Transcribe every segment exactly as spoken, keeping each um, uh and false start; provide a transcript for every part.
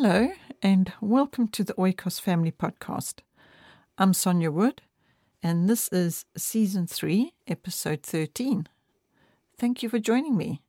Hello, and welcome to the Oikos Family Podcast. I'm Sonia Wood, and this is Season three, Episode thirteen. Thank you for joining me.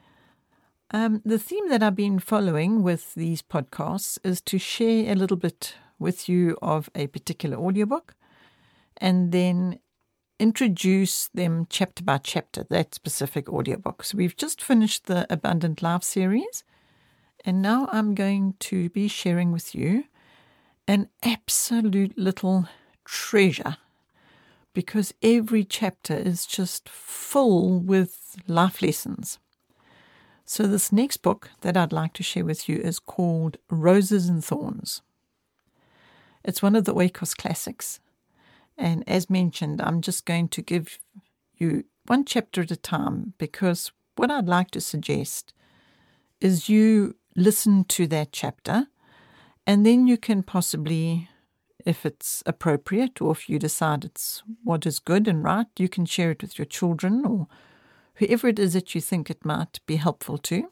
Um, the theme that I've been following with these podcasts is to share a little bit with you of a particular audiobook and then introduce them chapter by chapter, that specific audiobook. So we've just finished the Abundant Life series, and now I'm going to be sharing with you an absolute little treasure, because every chapter is just full with life lessons. So this next book that I'd like to share with you is called Roses and Thorns. It's one of the Oikos classics. And as mentioned, I'm just going to give you one chapter at a time, because what I'd like to suggest is you listen to that chapter, and then you can possibly, if it's appropriate or if you decide it's what is good and right, you can share it with your children or whoever it is that you think it might be helpful to.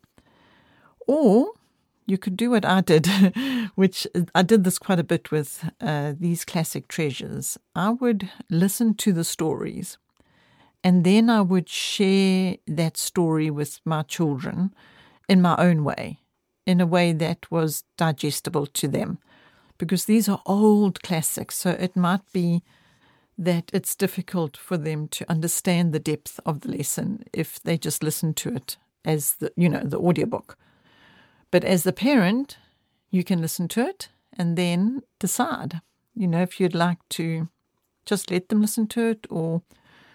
Or you could do what I did, which I did this quite a bit with uh, these classic treasures. I would listen to the stories, and then I would share that story with my children in my own way, in a way that was digestible to them, because these are old classics, so it might be that it's difficult for them to understand the depth of the lesson if they just listen to it as the, you know, the audiobook. But as the parent, you can listen to it and then decide, you know, if you'd like to just let them listen to it or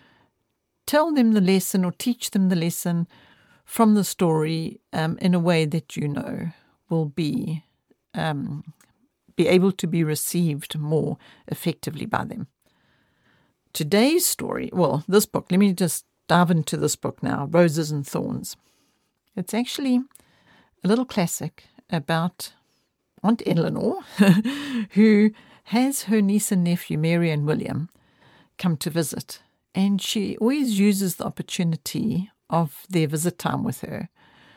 tell them the lesson or teach them the lesson from the story um, in a way that you know will be um, be able to be received more effectively by them. Today's story, well, this book, let me just dive into this book now, Roses and Thorns. It's actually a little classic about Aunt Eleanor, who has her niece and nephew, Mary and William, come to visit. And she always uses the opportunity of their visit time with her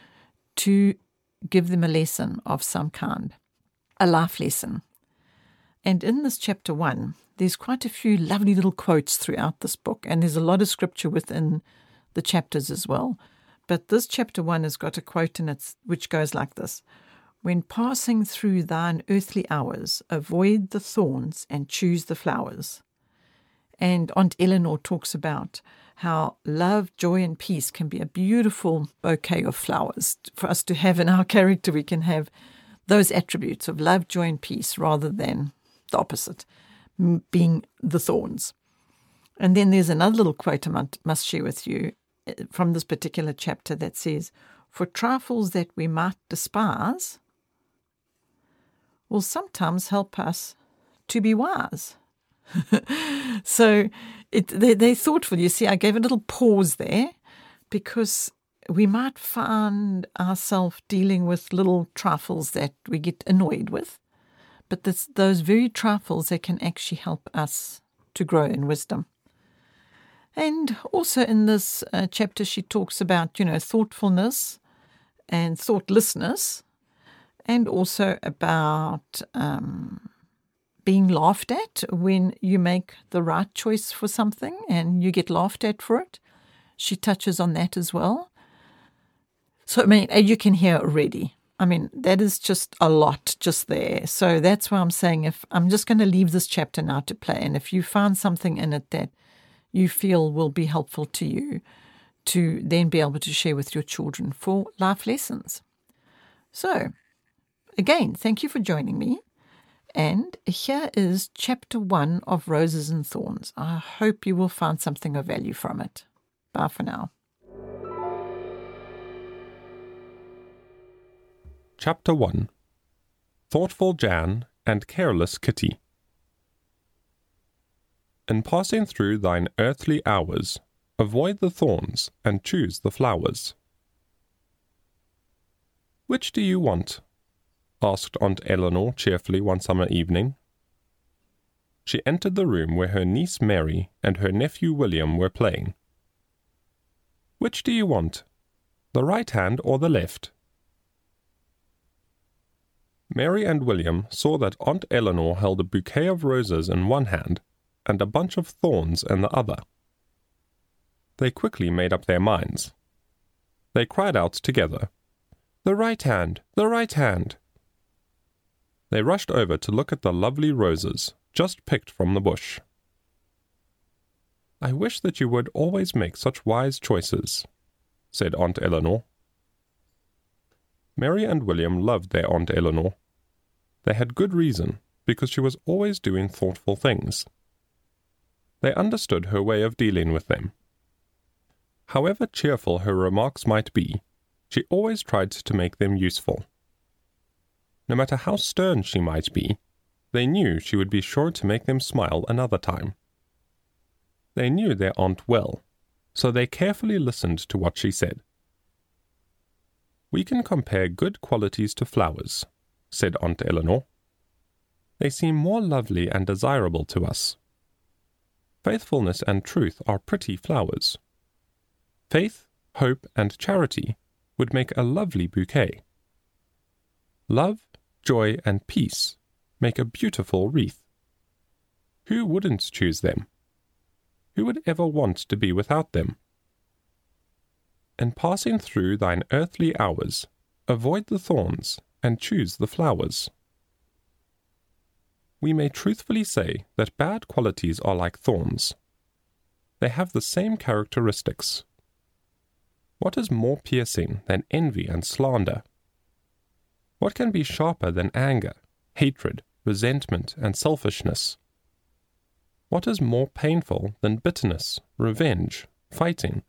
to give them a lesson of some kind, a life lesson. And in this chapter one, there's quite a few lovely little quotes throughout this book, and there's a lot of scripture within the chapters as well. But this chapter one has got a quote in it which goes like this: "When passing through thine earthly hours, avoid the thorns and choose the flowers." And Aunt Eleanor talks about how love, joy, and peace can be a beautiful bouquet of flowers for us to have in our character. We can have those attributes of love, joy, and peace rather than the opposite, being the thorns. And then there's another little quote I must share with you from this particular chapter that says, "For trifles that we might despise will sometimes help us to be wise." So it, they, they're thoughtful. You see, I gave a little pause there because we might find ourselves dealing with little trifles that we get annoyed with, but this, those very trifles that can actually help us to grow in wisdom. And also in this uh, chapter, she talks about, you know, thoughtfulness and thoughtlessness, and also about um, being laughed at when you make the right choice for something and you get laughed at for it. She touches on that as well. So, I mean, you can hear already. I mean, that is just a lot just there. So that's why I'm saying, if I'm just going to leave this chapter now to play, and if you find something in it that you feel will be helpful to you, to then be able to share with your children for life lessons. So, again, thank you for joining me. And here is chapter one of Roses and Thorns. I hope you will find something of value from it. Bye for now. Chapter one. Thoughtful Jan and Careless Kitty. In passing through thine earthly hours, avoid the thorns and choose the flowers. Which do you want? Asked Aunt Eleanor cheerfully one summer evening. She entered the room where her niece Mary and her nephew William were playing. Which do you want, the right hand or the left? Mary and William saw that Aunt Eleanor held a bouquet of roses in one hand and a bunch of thorns in the other. They quickly made up their minds. They cried out together, "The right hand! The right hand!" They rushed over to look at the lovely roses, just picked from the bush. "I wish that you would always make such wise choices," said Aunt Eleanor. Mary and William loved their Aunt Eleanor. They had good reason, because she was always doing thoughtful things. They understood her way of dealing with them. However cheerful her remarks might be, she always tried to make them useful. No matter how stern she might be, they knew she would be sure to make them smile another time. They knew their aunt well, so they carefully listened to what she said. "We can compare good qualities to flowers," said Aunt Eleanor. "They seem more lovely and desirable to us. Faithfulness and truth are pretty flowers. Faith, hope, and charity would make a lovely bouquet. Love, joy, and peace make a beautiful wreath. Who wouldn't choose them? Who would ever want to be without them? In passing through thine earthly hours, avoid the thorns and choose the flowers." We may truthfully say that bad qualities are like thorns. They have the same characteristics. What is more piercing than envy and slander? What can be sharper than anger, hatred, resentment, and selfishness? What is more painful than bitterness, revenge, fighting?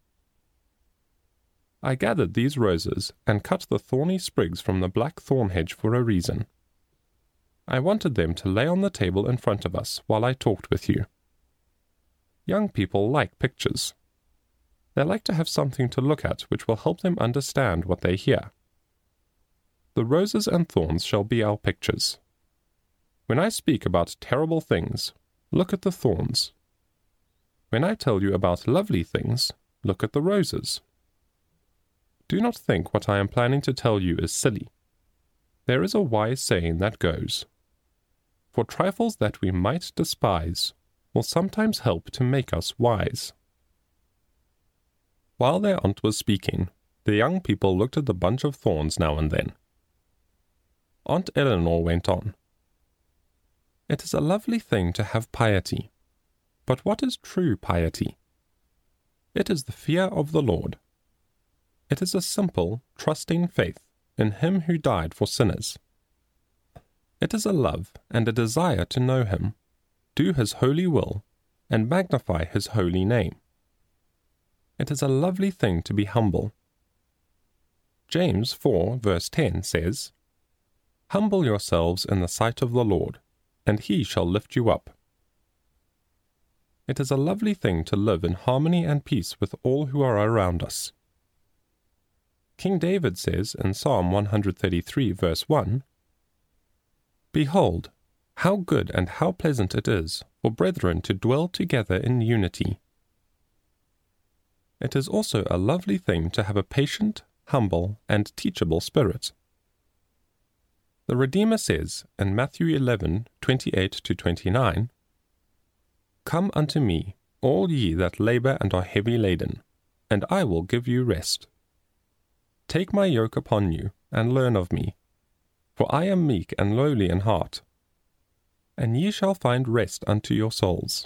I gathered these roses and cut the thorny sprigs from the black thorn hedge for a reason. I wanted them to lay on the table in front of us while I talked with you. Young people like pictures. They like to have something to look at which will help them understand what they hear. The roses and thorns shall be our pictures. When I speak about terrible things, look at the thorns. When I tell you about lovely things, look at the roses. Do not think what I am planning to tell you is silly. There is a wise saying that goes, "For trifles that we might despise will sometimes help to make us wise." While their aunt was speaking, the young people looked at the bunch of thorns now and then. Aunt Eleanor went on, "It is a lovely thing to have piety. But what is true piety? It is the fear of the Lord. It is a simple, trusting faith in Him who died for sinners. It is a love and a desire to know Him, do His holy will, and magnify His holy name. It is a lovely thing to be humble. James four verse ten says, "Humble yourselves in the sight of the Lord, and He shall lift you up." It is a lovely thing to live in harmony and peace with all who are around us. King David says in Psalm one thirty-three verse one, "Behold, how good and how pleasant it is for brethren to dwell together in unity." It is also a lovely thing to have a patient, humble, and teachable spirit. The Redeemer says in Matthew eleven twenty-eight to twenty-nine, "Come unto me, all ye that labor and are heavy laden, and I will give you rest. Take my yoke upon you, and learn of me, for I am meek and lowly in heart, and ye shall find rest unto your souls."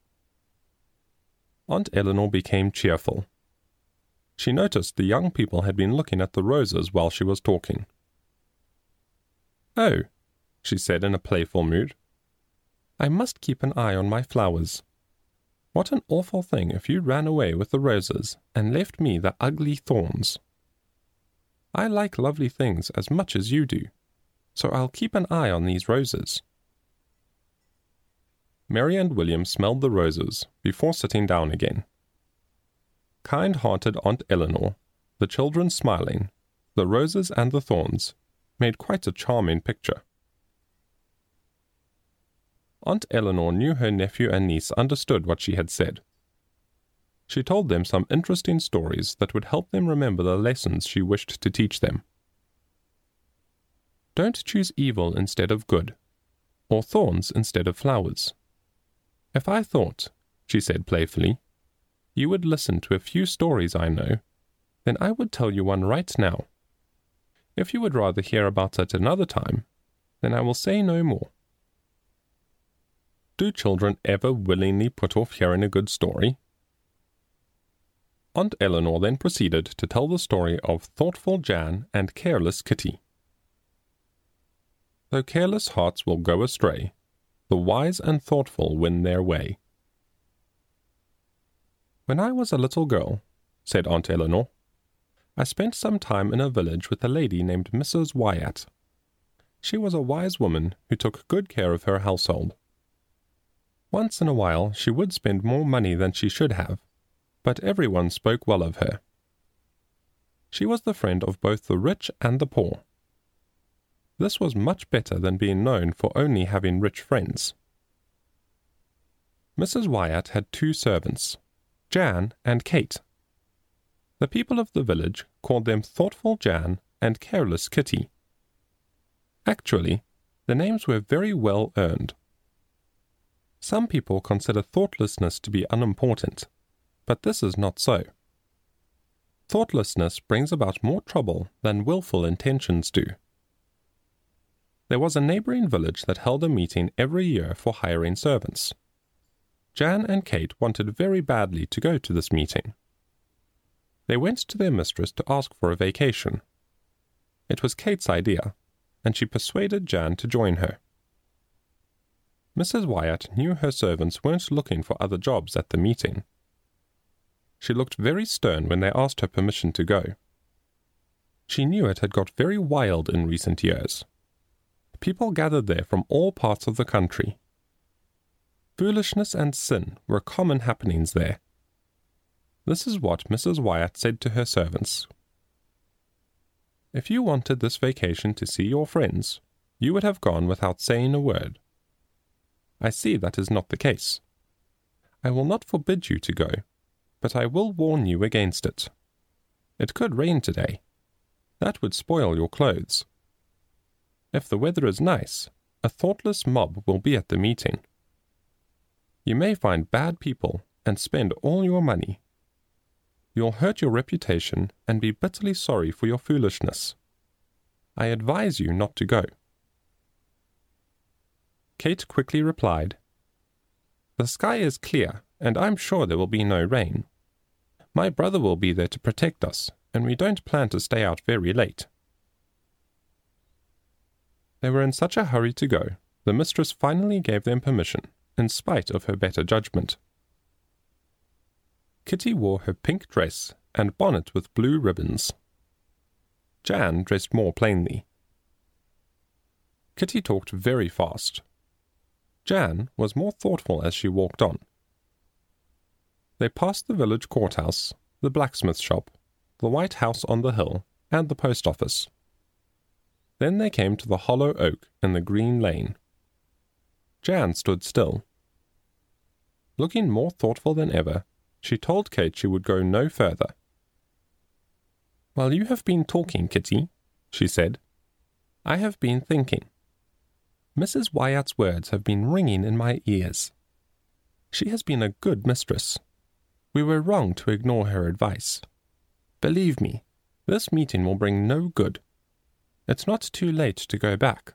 Aunt Eleanor became cheerful. She noticed the young people had been looking at the roses while she was talking. "Oh," she said in a playful mood, "I must keep an eye on my flowers. What an awful thing if you ran away with the roses and left me the ugly thorns. I like lovely things as much as you do, so I'll keep an eye on these roses." Mary and William smelled the roses before sitting down again. Kind-hearted Aunt Eleanor, the children smiling, the roses and the thorns, made quite a charming picture. Aunt Eleanor knew her nephew and niece understood what she had said. She told them some interesting stories that would help them remember the lessons she wished to teach them. Don't choose evil instead of good, or thorns instead of flowers. If I thought, she said playfully, you would listen to a few stories I know, then I would tell you one right now. If you would rather hear about it another time, then I will say no more. Do children ever willingly put off hearing a good story? Aunt Eleanor then proceeded to tell the story of thoughtful Jan and careless Kitty. Though careless hearts will go astray, the wise and thoughtful win their way. When I was a little girl, said Aunt Eleanor, I spent some time in a village with a lady named Missus Wyatt. She was a wise woman who took good care of her household. Once in a while she would spend more money than she should have, but everyone spoke well of her. She was the friend of both the rich and the poor. This was much better than being known for only having rich friends. Missus Wyatt had two servants, Jan and Kate. The people of the village called them Thoughtful Jan and Careless Kitty. Actually, the names were very well earned. Some people consider thoughtlessness to be unimportant, but this is not so. Thoughtlessness brings about more trouble than willful intentions do. There was a neighboring village that held a meeting every year for hiring servants. Jan and Kate wanted very badly to go to this meeting. They went to their mistress to ask for a vacation. It was Kate's idea, and she persuaded Jan to join her. Missus Wyatt knew her servants weren't looking for other jobs at the meeting. She looked very stern when they asked her permission to go. She knew it had got very wild in recent years. People gathered there from all parts of the country. Foolishness and sin were common happenings there. This is what Missus Wyatt said to her servants. If you wanted this vacation to see your friends, you would have gone without saying a word. I see that is not the case. I will not forbid you to go, but I will warn you against it. It could rain today. That would spoil your clothes. If the weather is nice, a thoughtless mob will be at the meeting. You may find bad people and spend all your money. You'll hurt your reputation and be bitterly sorry for your foolishness. I advise you not to go. Kate quickly replied, The sky is clear, and I'm sure there will be no rain. My brother will be there to protect us, and we don't plan to stay out very late. They were in such a hurry to go, the mistress finally gave them permission, in spite of her better judgment. Kitty wore her pink dress and bonnet with blue ribbons. Jan dressed more plainly. Kitty talked very fast. Jan was more thoughtful as she walked on. They passed the village courthouse, the blacksmith shop, the White House on the hill, and the post office. Then they came to the hollow oak in the green lane. Jan stood still. Looking more thoughtful than ever, she told Kate she would go no further. While you have been talking, Kitty, she said, I have been thinking. Missus Wyatt's words have been ringing in my ears. She has been a good mistress. We were wrong to ignore her advice. Believe me, this meeting will bring no good. It's not too late to go back.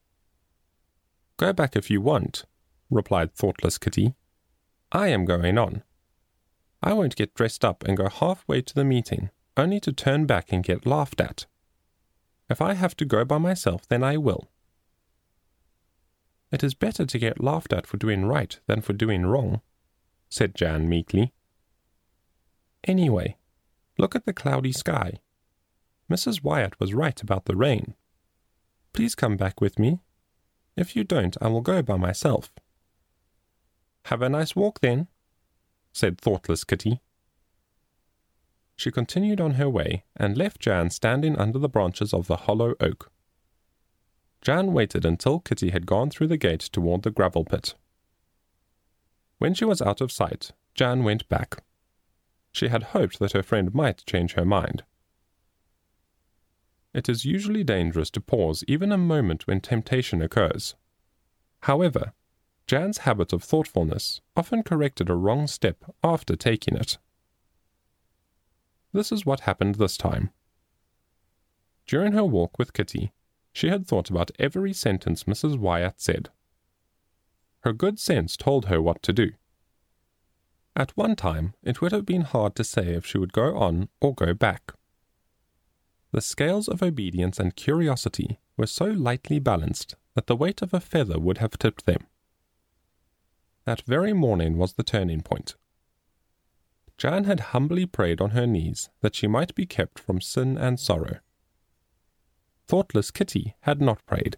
Go back if you want, replied thoughtless Kitty. I am going on. I won't get dressed up and go halfway to the meeting, only to turn back and get laughed at. If I have to go by myself, then I will. It is better to get laughed at for doing right than for doing wrong, said Jan meekly. Anyway, look at the cloudy sky. Missus Wyatt was right about the rain. Please come back with me. If you don't, I will go by myself. Have a nice walk then, said thoughtless Kitty. She continued on her way and left Jan standing under the branches of the hollow oak. Jan waited until Kitty had gone through the gate toward the gravel pit. When she was out of sight, Jan went back. She had hoped that her friend might change her mind. It is usually dangerous to pause even a moment when temptation occurs. However, Jan's habit of thoughtfulness often corrected a wrong step after taking it. This is what happened this time. During her walk with Kitty, she had thought about every sentence Missus Wyatt said. Her good sense told her what to do. At one time, it would have been hard to say if she would go on or go back. The scales of obedience and curiosity were so lightly balanced that the weight of a feather would have tipped them. That very morning was the turning point. Jan had humbly prayed on her knees that she might be kept from sin and sorrow. Thoughtless Kitty had not prayed.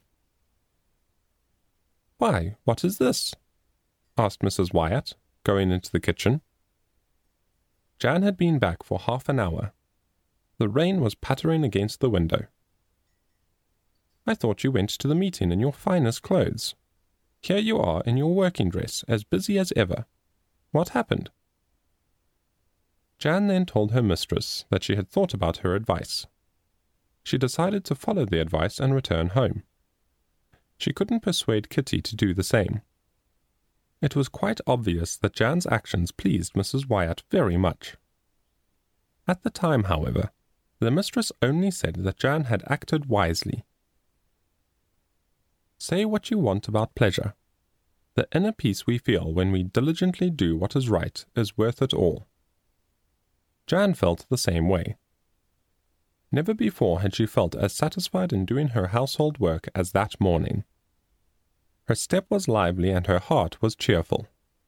"Why, what is this?" asked Missus Wyatt, going into the kitchen. Jan had been back for half an hour. The rain was pattering against the window. "I thought you went to the meeting in your finest clothes. Here you are in your working dress, as busy as ever. What happened?" Jan then told her mistress that she had thought about her advice. She decided to follow the advice and return home. She couldn't persuade Kitty to do the same. It was quite obvious that Jan's actions pleased Missus Wyatt very much. At the time, however, the mistress only said that Jan had acted wisely. Say what you want about pleasure. The inner peace we feel when we diligently do what is right is worth it all. Jan felt the same way. Never before had she felt as satisfied in doing her household work as that morning. Her step was lively and her heart was cheerful.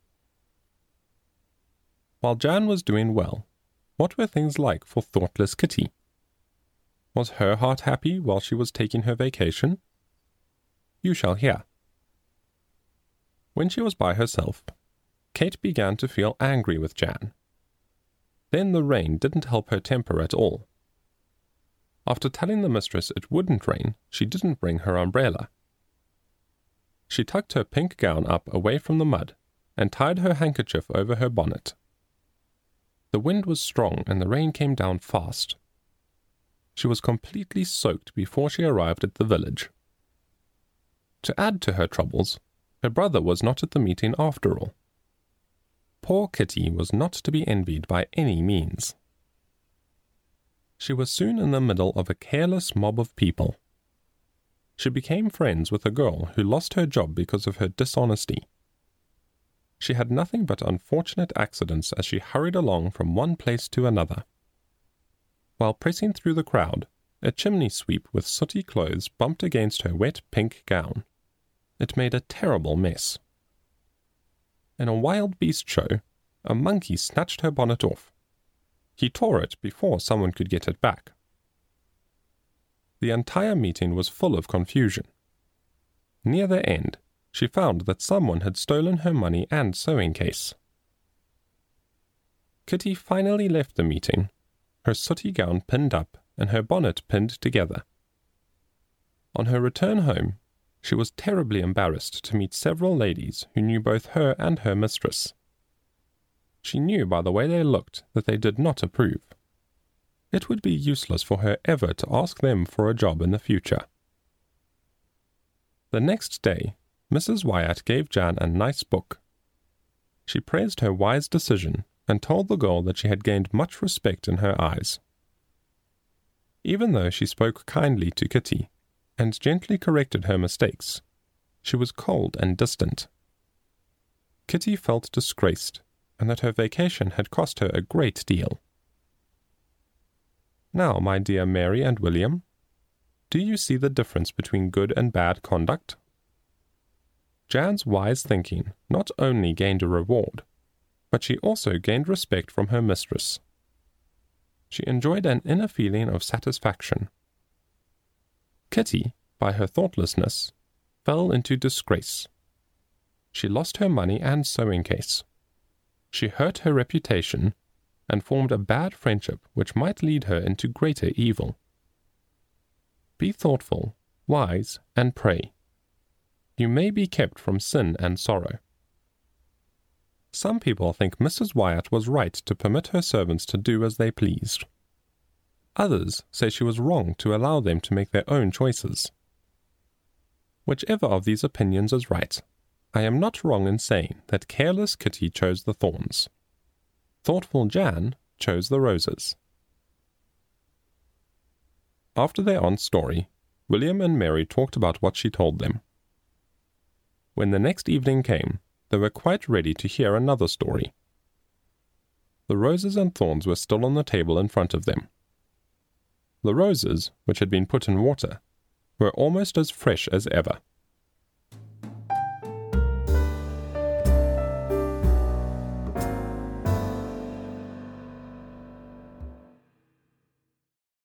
While Jan was doing well, what were things like for thoughtless Kitty? Was her heart happy while she was taking her vacation? You shall hear. When she was by herself, Kate began to feel angry with Jan. Then the rain didn't help her temper at all. After telling the mistress it wouldn't rain, she didn't bring her umbrella. She tucked her pink gown up away from the mud and tied her handkerchief over her bonnet. The wind was strong and the rain came down fast. She was completely soaked before she arrived at the village. To add to her troubles, her brother was not at the meeting after all. Poor Kitty was not to be envied by any means. She was soon in the middle of a careless mob of people. She became friends with a girl who lost her job because of her dishonesty. She had nothing but unfortunate accidents as she hurried along from one place to another. While pressing through the crowd, a chimney sweep with sooty clothes bumped against her wet pink gown. It made a terrible mess. In a wild beast show, a monkey snatched her bonnet off. He tore it before someone could get it back. The entire meeting was full of confusion. Near the end, she found that someone had stolen her money and sewing case. Kitty finally left the meeting, her sooty gown pinned up and her bonnet pinned together. On her return home, she was terribly embarrassed to meet several ladies who knew both her and her mistress. She knew by the way they looked that they did not approve. It would be useless for her ever to ask them for a job in the future. The next day, Missus Wyatt gave Jan a nice book. She praised her wise decision and told the girl that she had gained much respect in her eyes. Even though she spoke kindly to Kitty and gently corrected her mistakes, she was cold and distant. Kitty felt disgraced and that her vacation had cost her a great deal. Now, my dear Mary and William, do you see the difference between good and bad conduct? Jan's wise thinking not only gained a reward, but she also gained respect from her mistress. She enjoyed an inner feeling of satisfaction. Kitty, by her thoughtlessness, fell into disgrace. She lost her money and sewing case. She hurt her reputation and formed a bad friendship which might lead her into greater evil. Be thoughtful, wise, and pray. You may be kept from sin and sorrow. Some people think Missus Wyatt was right to permit her servants to do as they pleased. Others say she was wrong to allow them to make their own choices. Whichever of these opinions is right, I am not wrong in saying that careless Kitty chose the thorns. Thoughtful Jan chose the roses. After their aunt's story, William and Mary talked about what she told them. When the next evening came, they were quite ready to hear another story. The roses and thorns were still on the table in front of them. The roses, which had been put in water, were almost as fresh as ever.